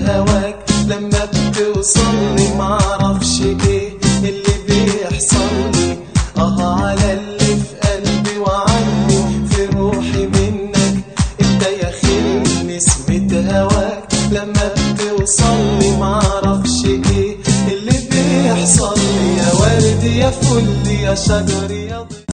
هواك لما بتوصلني، معرفش ايه اللي بيحصلي. على اللي في قلبي وعني في روحي منك انت يا خير. نسمة هواك لما بتوصلني، معرفش ايه اللي بيحصلي. يا ورد يا فل يا شجر يا